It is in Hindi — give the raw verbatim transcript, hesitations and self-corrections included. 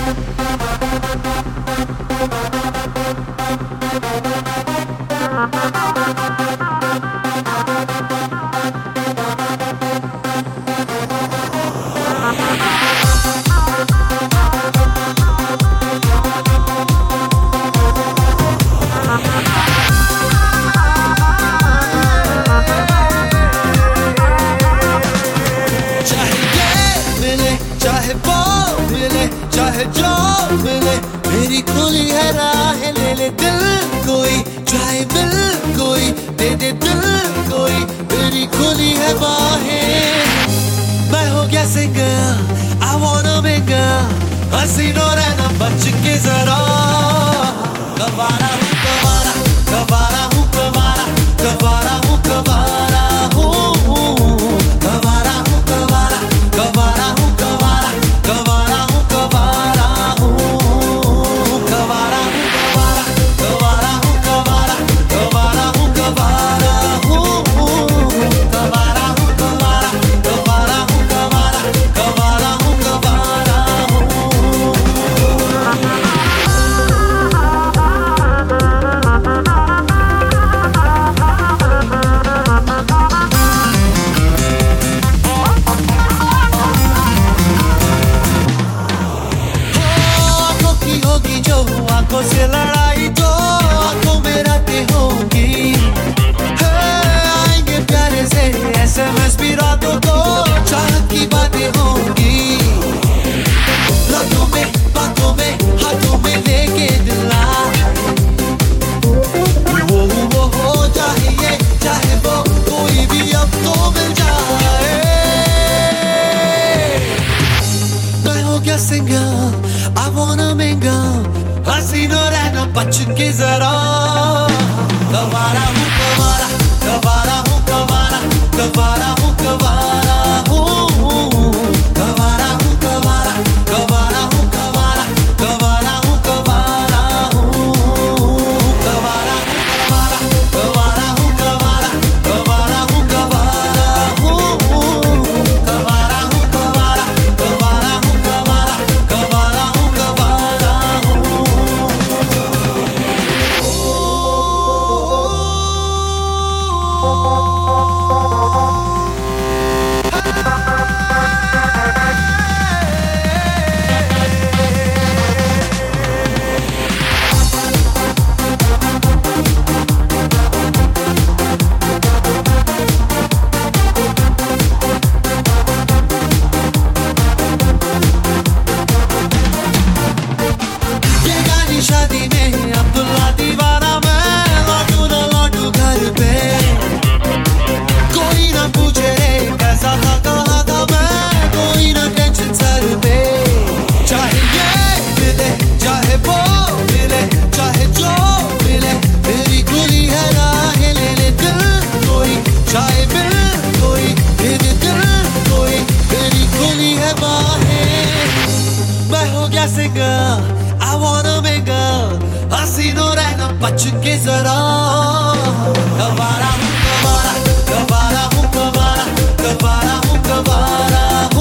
चाहे वो मिले चाहे जो मिले, मेरी खुली है राह, ले ले दिल कोई, चाहे मिल कोई, दे दे दिल कोई, मेरी खुली है बाहें। मैं हो गया सिंगल, I wanna mingle, हसीनों रहना बच के जरा। कवारा हूँ कवारा, कवारा हूँ कवारा, कवारा हूँ कवारा हूँ, कवारा हूँ कवारा, कवारा हूँ कवारा, कवारा हूँ कवारा हूँ, कवारा हूँ कवारा, कवारा हूँ कवारा, कवारा हूँ कवारा हूँ, कवारा हूँ कवारा, कवारा हूँ कवारा, कवारा हूँ कवारा हूँ। होगी जो आंखों से लड़ाई, तो आंखों में रातें होंगी, आएंगे प्यारे से एसएमएस भी रातों को, चाहत की बातें होंगी, रातों में बातों में हाथों में लेके दिला, वो वो हो चाहिए चाहे वो कोई भी अब तो मिल जाए। मैं हो गया सिंगल, I wanna mingle, हसीनों रहना बच के जरा। कवारा हूँ कवारा, कवारा हूँ कवारा, कवारा हूँ कवारा हूँ, कवारा हूँ कवारा, कवारा हूँ कवारा, कवारा हूँ कवारा हूँ, कवारा हूँ कवारा, कवारा हूँ कवारा, कवारा हूँ कवारा हूँ, कवारा हूँ कवारा, कवारा हूँ कवारा, कवारा हूँ कवारा हूँ। ये गानी शादी में अब्दुल्ला दीवाना, मैं लौटू ना लौटू घर पे, कोई ना पूछे रे कैसा था कहाँ था मैं, कोई ना टेंशन सर पे, चाहे ये मिले चाहे वो मिले, चाहे जो मिले, मेरी खुली है राह, ले ले दिल कोई, चाहे मिल कोई, दे दे दिल कोई, मेरी खुली है बाहें। मैं हो गया सिंगल, I wanna mingle, हसीनों रहना बच के जरा। कवारा हूँ कवारा, कवारा हूँ कवारा, कवारा हूँ कवारा